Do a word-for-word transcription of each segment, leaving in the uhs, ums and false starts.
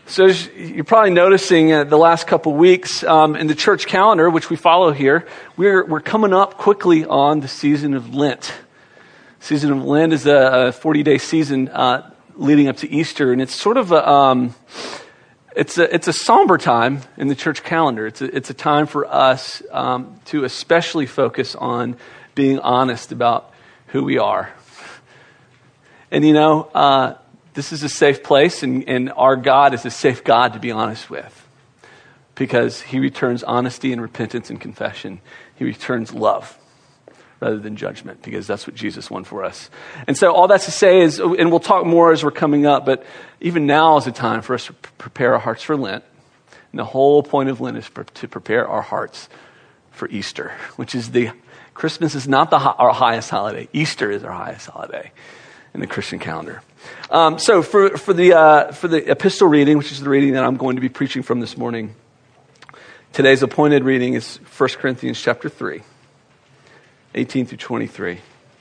So as you're probably noticing uh, the last couple weeks um, in the church calendar, which we follow here, we're we're coming up quickly on the season of Lent. Season of Lent is a forty-day season uh, leading up to Easter, and it's sort of a um, it's a it's a somber time in the church calendar. It's a, it's a time for us um, to especially focus on being honest about who we are. And you know. Uh, This is a safe place, and, and our God is a safe God to be honest with, because he returns honesty and repentance and confession. He returns love rather than judgment, because that's what Jesus won for us. And so all that's to say is, and we'll talk more as we're coming up, but even now is a time for us to prepare our hearts for Lent. And the whole point of Lent is to prepare our hearts for Easter, which is the, Christmas is not the our highest holiday. Easter is our highest holiday in the Christian calendar. Um, so for for the uh, for the epistle reading, which is the reading that I'm going to be preaching from this morning, today's appointed reading is First Corinthians chapter three, eighteen through twenty-three.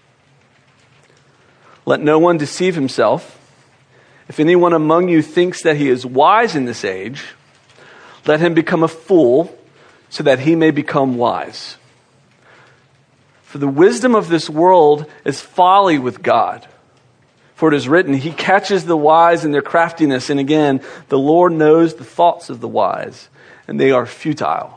Let no one deceive himself. If anyone among you thinks that he is wise in this age, let him become a fool, so that he may become wise. For the wisdom of this world is folly with God. For it is written, he catches the wise in their craftiness. And again, the Lord knows the thoughts of the wise, and they are futile.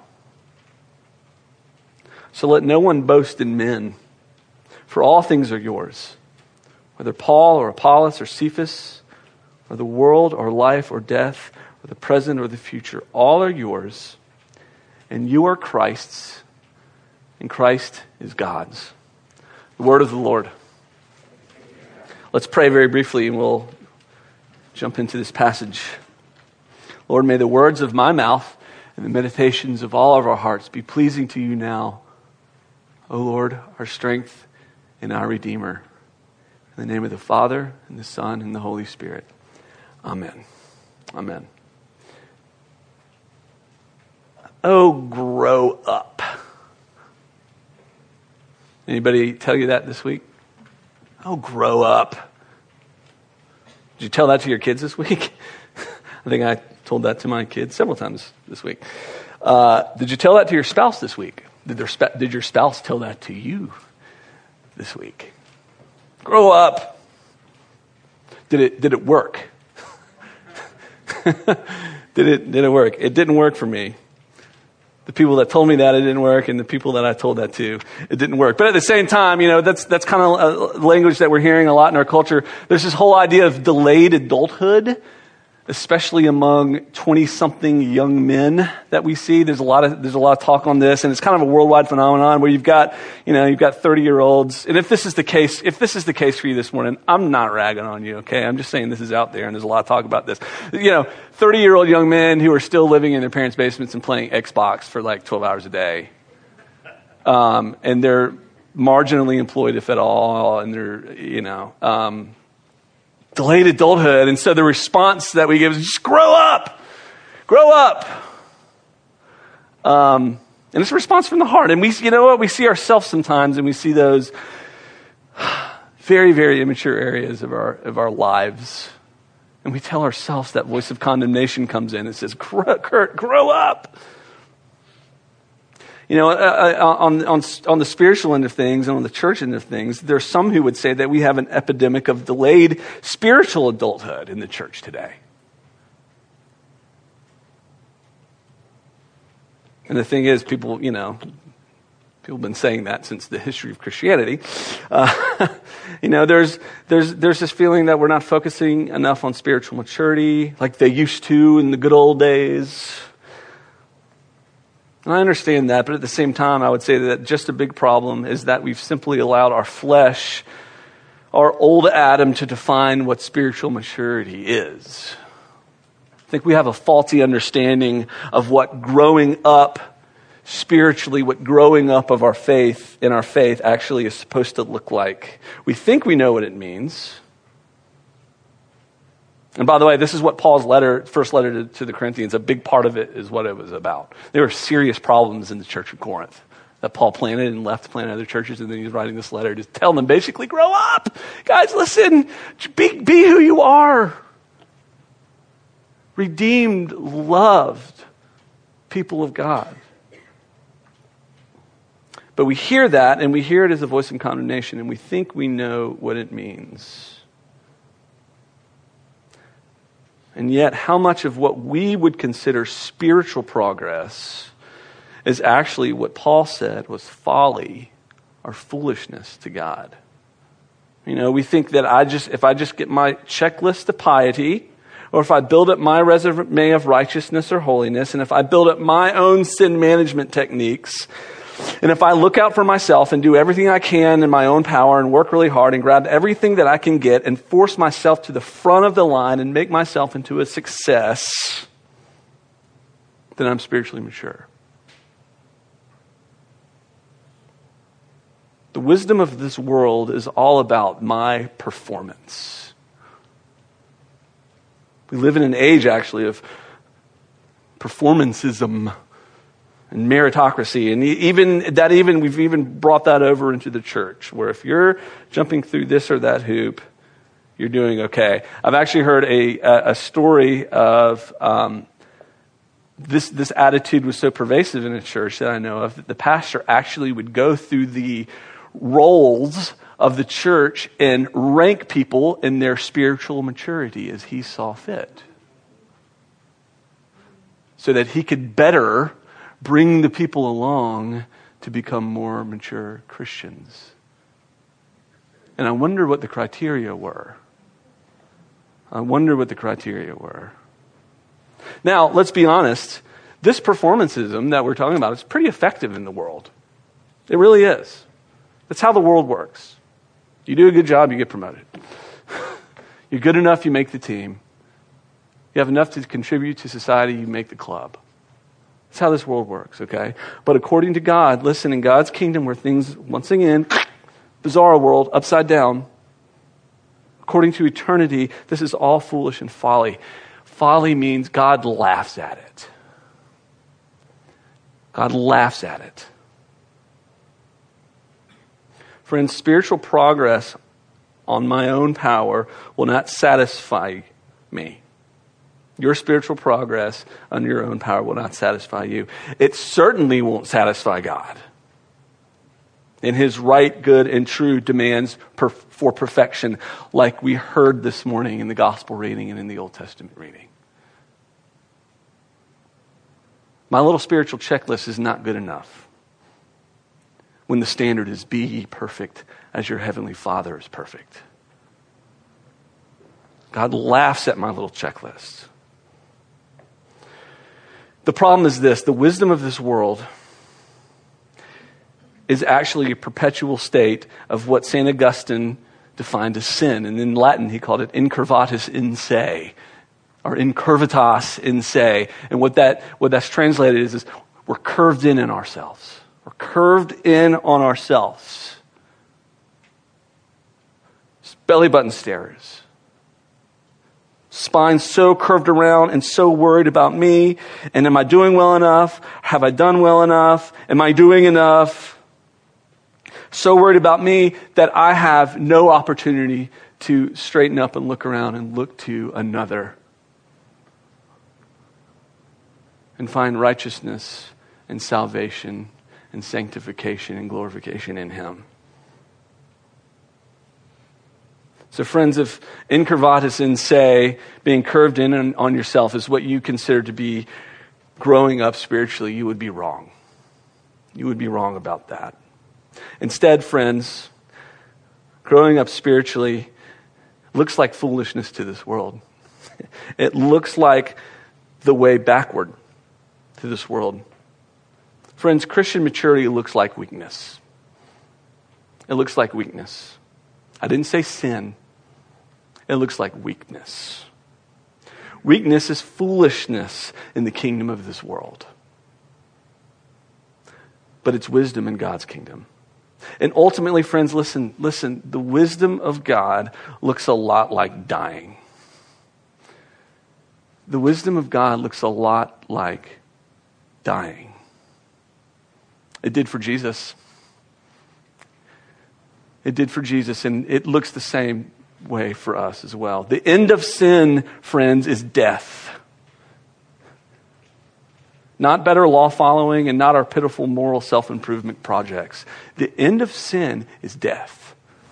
So let no one boast in men, for all things are yours. Whether Paul or Apollos or Cephas, or the world or life or death, or the present or the future, all are yours, and you are Christ's, and Christ is God's. The word of the Lord. Let's pray very briefly and we'll jump into this passage. Lord, may the words of my mouth and the meditations of all of our hearts be pleasing to you now, O Lord, our strength and our Redeemer. In the name of the Father, and the Son, and the Holy Spirit. Amen. Amen. Oh, grow up. Anybody tell you that this week? Oh, grow up. Did you tell that to your kids this week? I think I told that to my kids several times this week. Uh, did you tell that to your spouse this week? Did, their sp- did your spouse tell that to you this week? Grow up. Did it, did it work? did it, did it work? It didn't work for me. The people that told me that it didn't work, and the people that I told that to, it didn't work. But at the same time, you know, that's that's kind of a language that we're hearing a lot in our culture. There's this whole idea of delayed adulthood, especially among twenty-something young men that we see. There's a lot of there's a lot of talk on this, and it's kind of a worldwide phenomenon where you've got, you know, you've got thirty-year-olds. And if this is the case, if this is the case for you this morning, I'm not ragging on you, okay? I'm just saying this is out there, and there's a lot of talk about this. You know, thirty-year-old young men who are still living in their parents' basements and playing Xbox for like twelve hours a day. Um, and they're marginally employed, if at all, and they're, you know, um, delayed adulthood. And so the response that we give is just grow up, grow up. Um, and it's a response from the heart. And we, you know what, we see ourselves sometimes, and we see those very, very immature areas of our, of our lives. And we tell ourselves, that voice of condemnation comes in and says, Kurt, grow up. You know, uh, on, on, on the spiritual end of things and on the church end of things, there are some who would say that we have an epidemic of delayed spiritual adulthood in the church today. And the thing is, people, you know, people have been saying that since the history of Christianity. Uh, you know, there's there's there's this feeling that we're not focusing enough on spiritual maturity like they used to in the good old days. And I understand that, but at the same time, I would say that just a big problem is that we've simply allowed our flesh, our old Adam, to define what spiritual maturity is. I think we have a faulty understanding of what growing up spiritually, what growing up of our faith, in our faith, actually is supposed to look like. We think we know what it means. And by the way, this is what Paul's letter, first letter to, to the Corinthians, a big part of it is what it was about. There were serious problems in the church of Corinth that Paul planted and left to plant other churches, and then he's writing this letter to tell them basically, grow up. Guys, listen, be, be who you are. redeemed, loved people of God. But we hear that, and we hear it as a voice of condemnation, and we think we know what it means. And yet, how much of what we would consider spiritual progress is actually what Paul said was folly or foolishness to God. You know, we think that I just if I just get my checklist of piety, or if I build up my resume of righteousness or holiness, and if I build up my own sin management techniques, and if I look out for myself and do everything I can in my own power and work really hard and grab everything that I can get and force myself to the front of the line and make myself into a success, then I'm spiritually mature. The wisdom of this world is all about my performance. We live in an age, actually, of performanceism and meritocracy, and even that even we've even brought that over into the church, where if you're jumping through this or that hoop, you're doing okay. I've actually heard a a story of um, this this attitude was so pervasive in a church that I know of that the pastor actually would go through the roles of the church and rank people in their spiritual maturity as he saw fit, so that he could better bring the people along to become more mature Christians. And I wonder what the criteria were. I wonder what the criteria were. Now, let's be honest. This performanceism that we're talking about is pretty effective in the world. It really is. That's how the world works. You do a good job, you get promoted. You're good enough, you make the team. You have enough to contribute to society, you make the club. That's how this world works, okay? But according to God, listen, in God's kingdom where things, once again, bizarre world, upside down, according to eternity, this is all foolish and folly. Folly means God laughs at it. God laughs at it. Friends, spiritual progress on my own power will not satisfy me. Your spiritual progress on your own power will not satisfy you. It certainly won't satisfy God in his right, good, and true demands per, for perfection, like we heard this morning in the gospel reading and in the Old Testament reading. My little spiritual checklist is not good enough when the standard is be ye perfect as your heavenly Father is perfect. God laughs at my little checklist. The problem is this: the wisdom of this world is actually a perpetual state of what Saint Augustine defined as sin. And in Latin, he called it incurvatus in se, or incurvatas in se. And what that what that's translated is, is we're curved in in ourselves. We're curved in on ourselves. Belly button stares. Spine so curved around and so worried about me. And am I doing well enough? Have I done well enough? Am I doing enough? So worried about me that I have no opportunity to straighten up and look around and look to another and find righteousness and salvation and sanctification and glorification in him. So friends, if incurvatus in se, being curved in on, on yourself, is what you consider to be growing up spiritually, you would be wrong. You would be wrong about that. Instead, friends, growing up spiritually looks like foolishness to this world. It looks like the way backward to this world. Friends, Christian maturity looks like weakness. It looks like weakness. I didn't say sin. It looks like weakness. Weakness is foolishness in the kingdom of this world. But it's wisdom in God's kingdom. And ultimately, friends, listen, listen, the wisdom of God looks a lot like dying. The wisdom of God looks a lot like dying. It did for Jesus. It did for Jesus, and it looks the same way for us as well. The end of sin, friends, is death. not better law following, and not our pitiful moral self-improvement projects. The end of sin is death.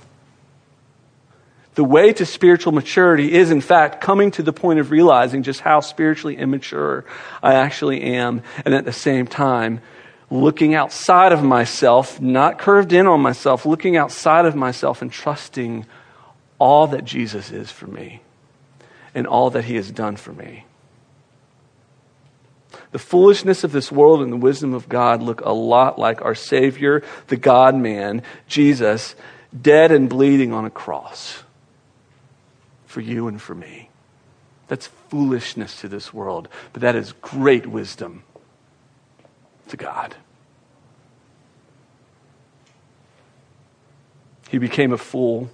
The way to spiritual maturity is, in fact, coming to the point of realizing just how spiritually immature I actually am, and at the same time, looking outside of myself, not curved in on myself, looking outside of myself and trusting all that Jesus is for me and all that he has done for me. The foolishness of this world and the wisdom of God look a lot like our Savior, the God-man, Jesus, dead and bleeding on a cross for you and for me. That's foolishness to this world, but that is great wisdom to God. He became a fool.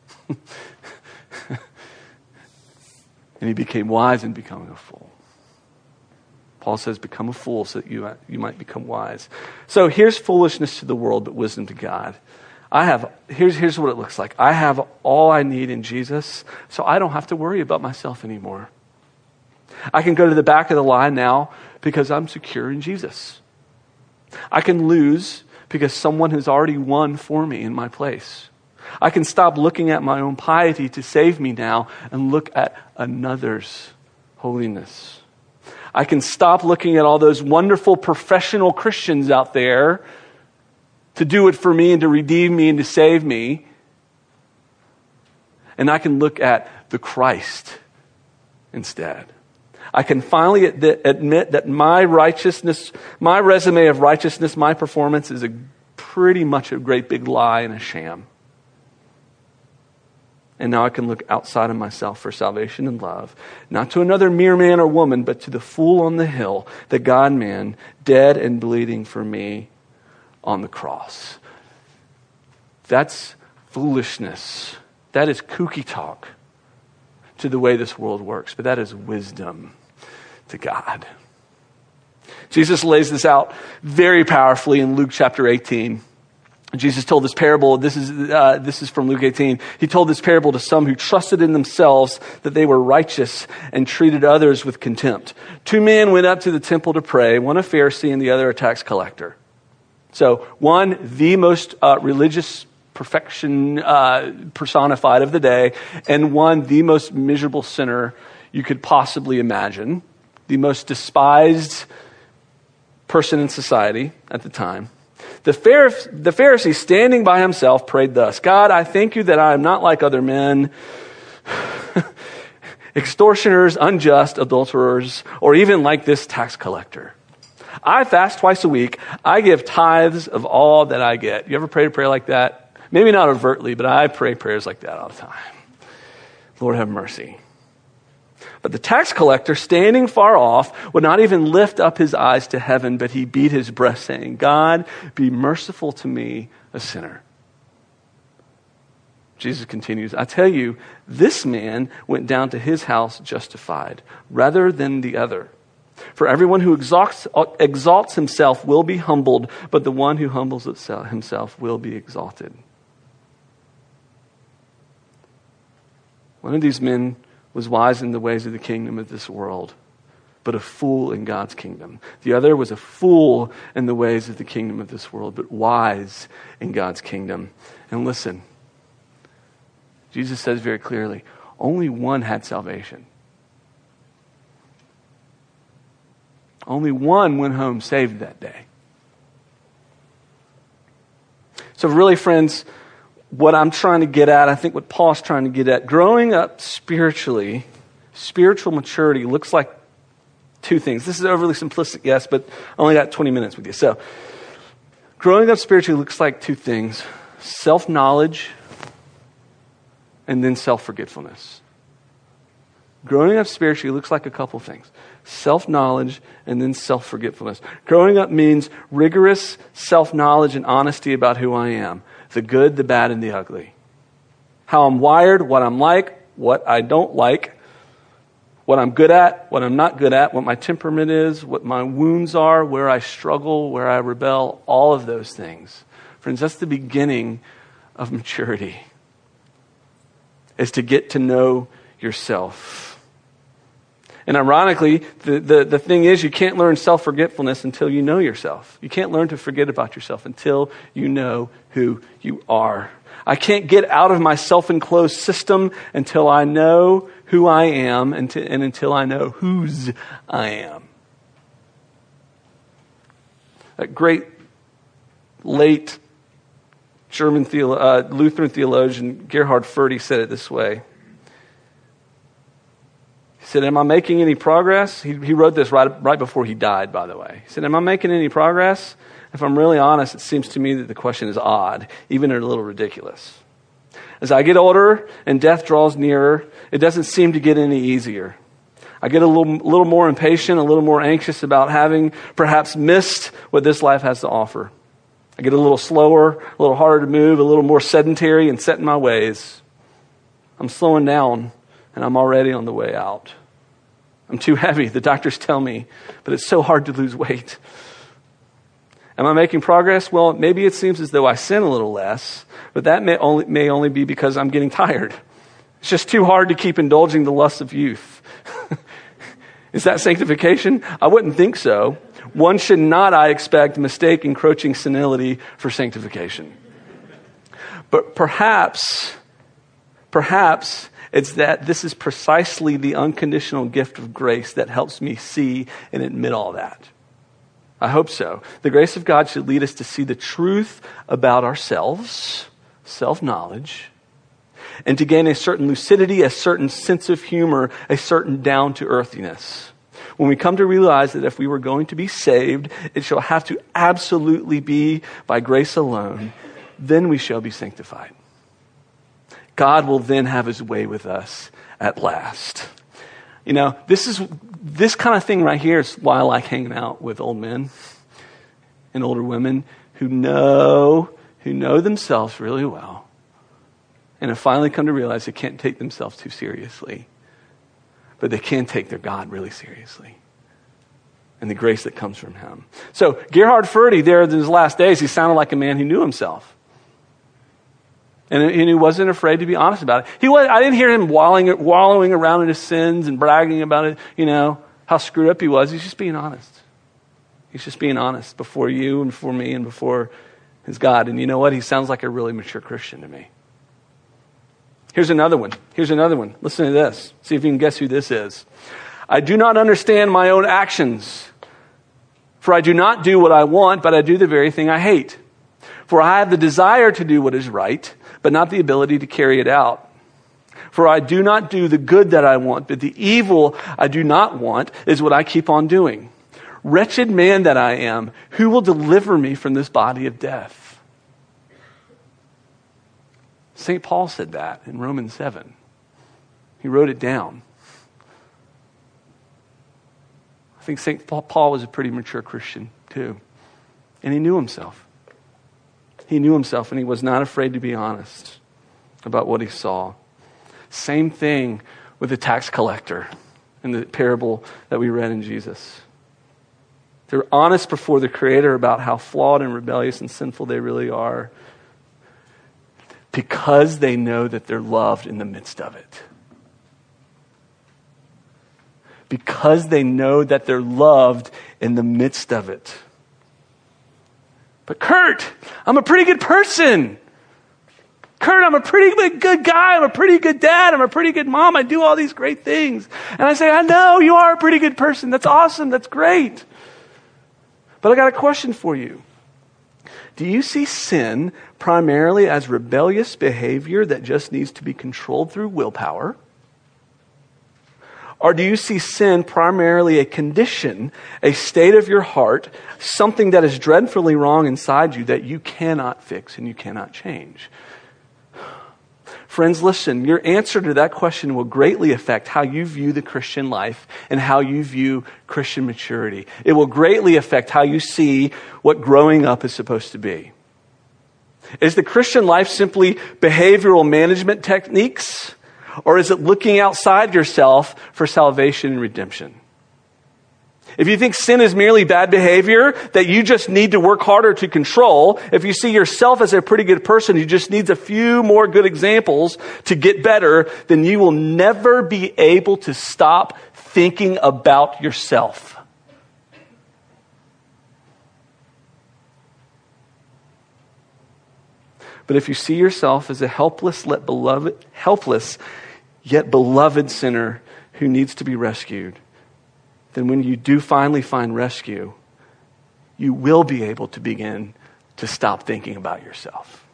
And he became wise in becoming a fool. Paul says, become a fool so that you, you might become wise. So here's foolishness to the world, but wisdom to God. I have, here's, here's what it looks like. I have all I need in Jesus, so I don't have to worry about myself anymore. I can go to the back of the line now because I'm secure in Jesus. I can lose because someone has already won for me in my place. I can stop looking at my own piety to save me now and look at another's holiness. I can stop looking at all those wonderful professional Christians out there to do it for me and to redeem me and to save me. And I can look at the Christ instead. I can finally admit that my righteousness, my resume of righteousness, my performance is a pretty much a great big lie and a sham. And now I can look outside of myself for salvation and love, not to another mere man or woman, but to the fool on the hill, the God-man, dead and bleeding for me on the cross. That's foolishness. That is kooky talk to the way this world works, but that is wisdom to God. Jesus lays this out very powerfully in Luke chapter eighteen. Jesus told this parable, this is uh, this is from Luke eighteen. He told this parable to some who trusted in themselves that they were righteous and treated others with contempt. Two men went up to the temple to pray, one a Pharisee and the other a tax collector. So one, the most uh, religious perfection uh, personified of the day, and one, the most miserable sinner you could possibly imagine, the most despised person in society at the time. The Pharisee, standing by himself, prayed thus: God, I thank you that I am not like other men, extortioners, unjust, adulterers, or even like this tax collector. I fast twice a week. I give tithes of all that I get. You ever prayed a prayer like that? Maybe not overtly, but I pray prayers like that all the time. Lord, have mercy. But the tax collector, standing far off, would not even lift up his eyes to heaven, but he beat his breast, saying, God, be merciful to me, a sinner. Jesus continues, I tell you, this man went down to his house justified, rather than the other. For everyone who exalts, exalts himself will be humbled, but the one who humbles himself will be exalted. One of these men was wise in the ways of the kingdom of this world, but a fool in God's kingdom. The other was a fool in the ways of the kingdom of this world, but wise in God's kingdom. And listen, Jesus says very clearly, only one had salvation. Only one went home saved that day. So really, friends, what I'm trying to get at, I think what Paul's trying to get at, growing up spiritually, spiritual maturity looks like two things. This is overly simplistic, yes, but I only got twenty minutes with you. So, growing up spiritually looks like two things: self-knowledge and then self-forgetfulness. Growing up spiritually looks like a couple things: self-knowledge and then self-forgetfulness. Growing up means rigorous self-knowledge and honesty about who I am. The good, the bad, and the ugly. How I'm wired, what I'm like, what I don't like, what I'm good at, what I'm not good at, what my temperament is, what my wounds are, where I struggle, where I rebel, all of those things. Friends, that's the beginning of maturity, is to get to know yourself. And ironically, the, the, the thing is, you can't learn self-forgetfulness until you know yourself. You can't learn to forget about yourself until you know who you are. I can't get out of my self-enclosed system until I know who I am and, to, and until I know whose I am. A great late German theolo- uh, Lutheran theologian Gerhard Forde said it this way. He said, am I making any progress? He, he wrote this right, right before he died, by the way. He said, am I making any progress? If I'm really honest, it seems to me that the question is odd, even a little ridiculous. As I get older and death draws nearer, it doesn't seem to get any easier. I get a little, little more impatient, a little more anxious about having perhaps missed what this life has to offer. I get a little slower, a little harder to move, a little more sedentary and set in my ways. I'm slowing down and I'm already on the way out. I'm too heavy, the doctors tell me, but it's so hard to lose weight. Am I making progress? Well, maybe it seems as though I sin a little less, but that may only, may only be because I'm getting tired. It's just too hard to keep indulging the lusts of youth. Is that sanctification? I wouldn't think so. One should not, I expect, mistake encroaching senility for sanctification. But perhaps, perhaps it's that this is precisely the unconditional gift of grace that helps me see and admit all that. I hope so. The grace of God should lead us to see the truth about ourselves, self-knowledge, and to gain a certain lucidity, a certain sense of humor, a certain down-to-earthiness. When we come to realize that if we were going to be saved, it shall have to absolutely be by grace alone, then we shall be sanctified. God will then have his way with us at last. You know, this is this kind of thing right here is why I like hanging out with old men and older women who know, who know themselves really well and have finally come to realize they can't take themselves too seriously, but they can take their God really seriously and the grace that comes from him. So Gerhard Forde, there in his last days, he sounded like a man who knew himself. And, and he wasn't afraid to be honest about it. He was, I didn't hear him wallowing, wallowing around in his sins and bragging about it, you know, how screwed up he was. He's just being honest. He's just being honest before you and before me and before his God. And you know what? He sounds like a really mature Christian to me. Here's another one. Here's another one. Listen to this. See if you can guess who this is. I do not understand my own actions, for I do not do what I want, but I do the very thing I hate. For I have the desire to do what is right, but not the ability to carry it out. For I do not do the good that I want, but the evil I do not want is what I keep on doing. Wretched man that I am, who will deliver me from this body of death? Saint Paul said that in Romans seven. He wrote it down. I think Saint Paul was a pretty mature Christian too. And he knew himself. He knew himself and he was not afraid to be honest about what he saw. Same thing with the tax collector in the parable that we read in Jesus. They're honest before the Creator about how flawed and rebellious and sinful they really are because they know that they're loved in the midst of it. Because they know that they're loved in the midst of it. But Kurt, I'm a pretty good person. Kurt, I'm a pretty good guy. I'm a pretty good dad. I'm a pretty good mom. I do all these great things. And I say, I know you are a pretty good person. That's awesome. That's great. But I got a question for you. Do you see sin primarily as rebellious behavior that just needs to be controlled through willpower? Or do you see sin primarily a condition, a state of your heart, something that is dreadfully wrong inside you that you cannot fix and you cannot change? Friends, listen, your answer to that question will greatly affect how you view the Christian life and how you view Christian maturity. It will greatly affect how you see what growing up is supposed to be. Is the Christian life simply behavioral management techniques? Or is it looking outside yourself for salvation and redemption? If you think sin is merely bad behavior that you just need to work harder to control, if you see yourself as a pretty good person who just needs a few more good examples to get better, then you will never be able to stop thinking about yourself. But if you see yourself as a helpless, yet beloved, helpless, yet beloved sinner who needs to be rescued, then when you do finally find rescue, you will be able to begin to stop thinking about yourself.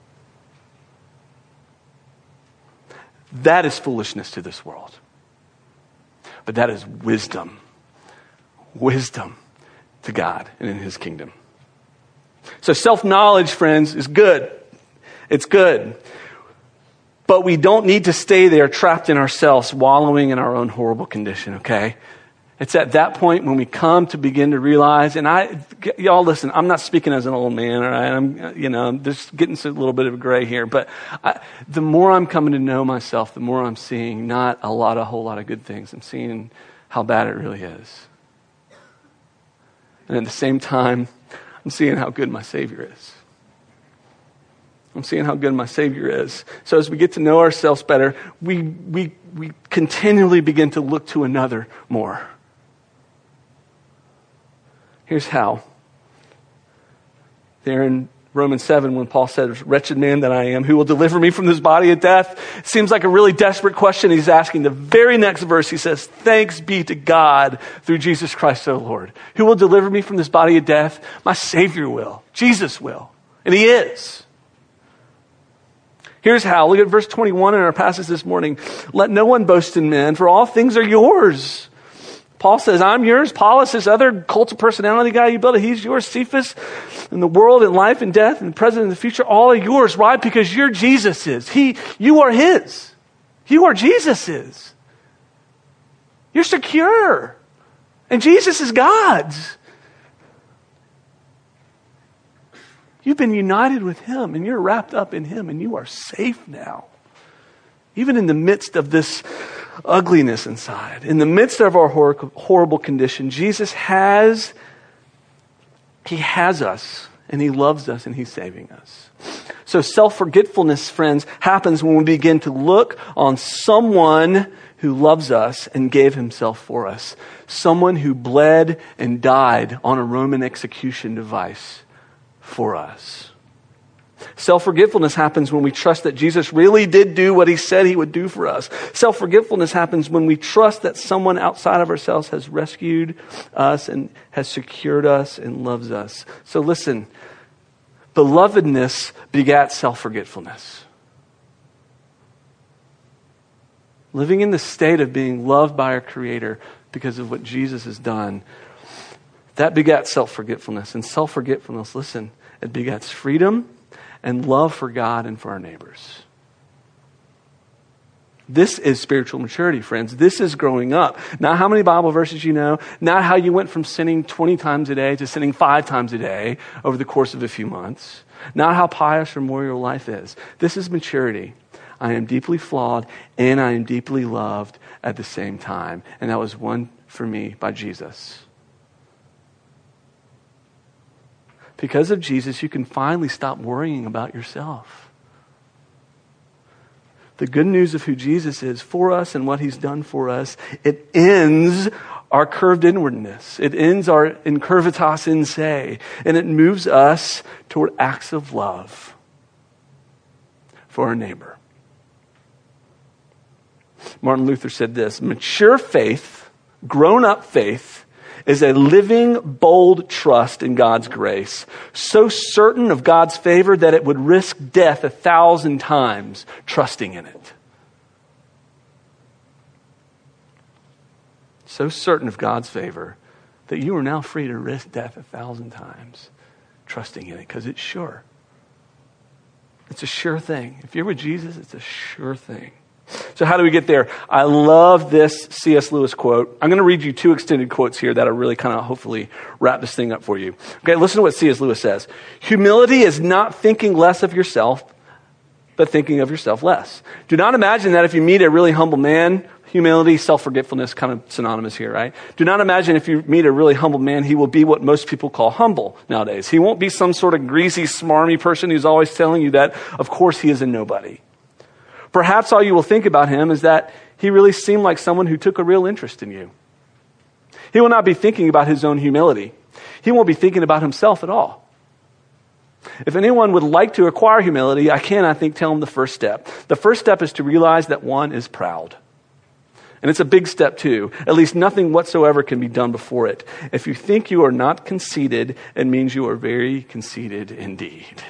That is foolishness to this world. But that is wisdom. Wisdom to God and in his kingdom. So self-knowledge, friends, is good. It's good. But we don't need to stay there trapped in ourselves, wallowing in our own horrible condition, okay? It's at that point when we come to begin to realize, and I, y'all listen, I'm not speaking as an old man, all right? I'm, you know, I'm just getting a little bit of a gray here, but I, the more I'm coming to know myself, the more I'm seeing not a lot, a whole lot of good things. I'm seeing how bad it really is. And at the same time, I'm seeing how good my Savior is. I'm seeing how good my Savior is. So as we get to know ourselves better, we we we continually begin to look to another more. Here's how. There in Romans seven, when Paul said, "Wretched man that I am, who will deliver me from this body of death?" It seems like a really desperate question he's asking. The very next verse, he says, "Thanks be to God through Jesus Christ our Lord. Who will deliver me from this body of death? My Savior will. Jesus will." And he is. Here's how. Look at verse twenty-one in our passage this morning. "Let no one boast in men, for all things are yours." Paul says, I'm yours. Apollos, this other cult of personality guy you built, he's yours. Cephas, and the world and life and death and the present and the future, all are yours. Why? Because you're Jesus's. He, you are his. You are Jesus's. You're secure. And Jesus is God's. You've been united with him and you're wrapped up in him and you are safe now. Even in the midst of this ugliness inside, in the midst of our hor- horrible condition, Jesus has, he has us and he loves us and he's saving us. So self-forgetfulness, friends, happens when we begin to look on someone who loves us and gave himself for us. Someone who bled and died on a Roman execution device for us. Self-forgetfulness happens when we trust that Jesus really did do what he said he would do for us. Self-forgetfulness happens when we trust that someone outside of ourselves has rescued us and has secured us and loves us. So listen, belovedness begat self-forgetfulness. Living in the state of being loved by our Creator because of what Jesus has done, that begat self-forgetfulness. And self-forgetfulness, listen, it begats freedom and love for God and for our neighbors. This is spiritual maturity, friends. This is growing up. Not how many Bible verses you know, not how you went from sinning twenty times a day to sinning five times a day over the course of a few months. Not how pious or moral your life is. This is maturity. I am deeply flawed and I am deeply loved at the same time. And that was won for me by Jesus. Because of Jesus, you can finally stop worrying about yourself. The good news of who Jesus is for us and what he's done for us, it ends our curved inwardness. It ends our incurvatas in se, and it moves us toward acts of love for our neighbor. Martin Luther said this, mature faith, grown-up faith, is a living, bold trust in God's grace, so certain of God's favor that it would risk death a thousand times trusting in it. So certain of God's favor that you are now free to risk death a thousand times trusting in it, because it's sure. It's a sure thing. If you're with Jesus, it's a sure thing. So how do we get there? I love this C S Lewis quote. I'm going to read you two extended quotes here that are really kind of hopefully wrap this thing up for you. Okay, listen to what C S Lewis says. Humility is not thinking less of yourself, but thinking of yourself less. Do not imagine that if you meet a really humble man, humility, self-forgetfulness, kind of synonymous here, right? Do not imagine if you meet a really humble man, he will be what most people call humble nowadays. He won't be some sort of greasy, smarmy person who's always telling you that, of course, he is a nobody. Perhaps all you will think about him is that he really seemed like someone who took a real interest in you. He will not be thinking about his own humility. He won't be thinking about himself at all. If anyone would like to acquire humility, I can, I think, tell him the first step. The first step is to realize that one is proud. And it's a big step too. At least nothing whatsoever can be done before it. If you think you are not conceited, it means you are very conceited indeed.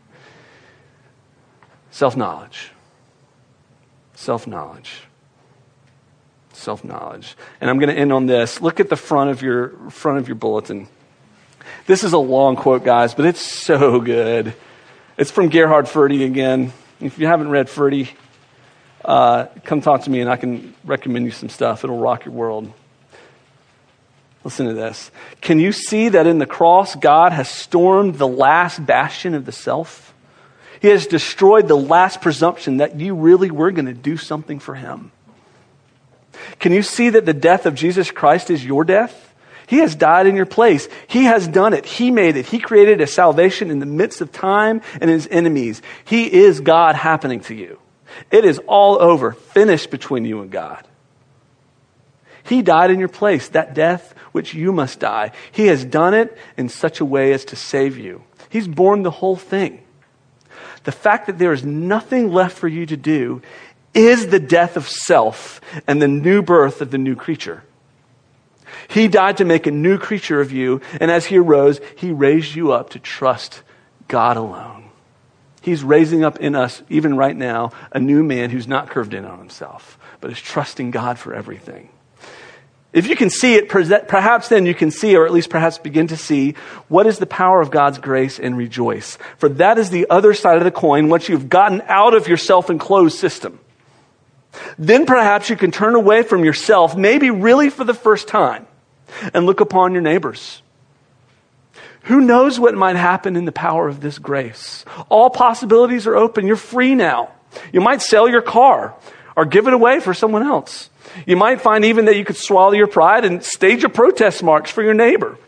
Self-knowledge. Self-knowledge. Self-knowledge. And I'm going to end on this. Look at the front of your front of your bulletin. This is a long quote, guys, but it's so good. It's from Gerhard Forde again. If you haven't read Forde, uh, come talk to me and I can recommend you some stuff. It'll rock your world. Listen to this. Can you see that in the cross, God has stormed the last bastion of the self? He has destroyed the last presumption that you really were going to do something for him. Can you see that the death of Jesus Christ is your death? He has died in your place. He has done it. He made it. He created a salvation in the midst of time and his enemies. He is God happening to you. It is all over, finished between you and God. He died in your place, that death which you must die. He has done it in such a way as to save you. He's borne the whole thing. The fact that there is nothing left for you to do is the death of self and the new birth of the new creature. He died to make a new creature of you, and as he arose, he raised you up to trust God alone. He's raising up in us, even right now, a new man who's not curved in on himself, but is trusting God for everything. If you can see it, perhaps then you can see, or at least perhaps begin to see, what is the power of God's grace, and rejoice. For that is the other side of the coin, once you've gotten out of your self-enclosed system. Then perhaps you can turn away from yourself, maybe really for the first time, and look upon your neighbors. Who knows what might happen in the power of this grace? All possibilities are open. You're free now. You might sell your car or give it away for someone else. You might find even that you could swallow your pride and stage a protest march for your neighbor.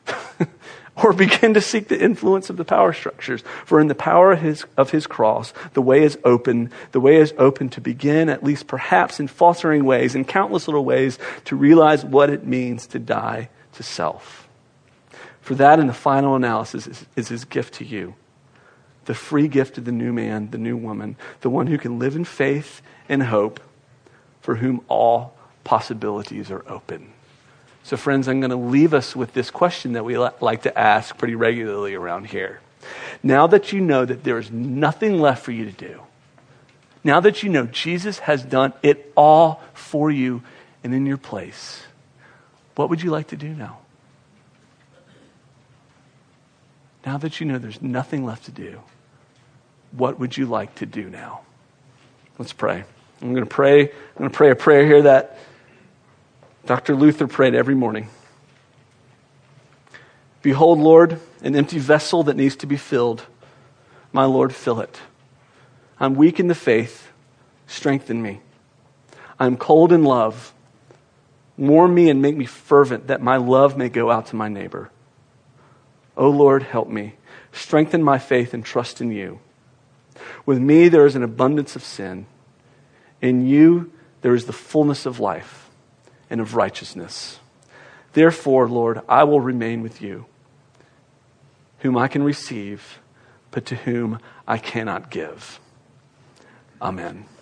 Or begin to seek the influence of the power structures. For in the power of his, of his cross, the way is open. The way is open to begin, at least perhaps in faltering ways, in countless little ways, to realize what it means to die to self. For that, in the final analysis, is, is his gift to you. The free gift of the new man, the new woman, the one who can live in faith and hope, for whom all possibilities are open. So friends, I'm going to leave us with this question that we like to ask pretty regularly around here. Now that you know that there is nothing left for you to do, now that you know Jesus has done it all for you and in your place, what would you like to do now? Now that you know there's nothing left to do, what would you like to do now? Let's pray. I'm going to pray. I'm going to pray a prayer here that Doctor Luther prayed every morning. Behold, Lord, an empty vessel that needs to be filled. My Lord, fill it. I'm weak in the faith. Strengthen me. I'm cold in love. Warm me and make me fervent that my love may go out to my neighbor. Oh Lord, help me. Strengthen my faith and trust in you. With me there is an abundance of sin. In you there is the fullness of life and of righteousness. Therefore, Lord, I will remain with you, whom I can receive, but to whom I cannot give. Amen.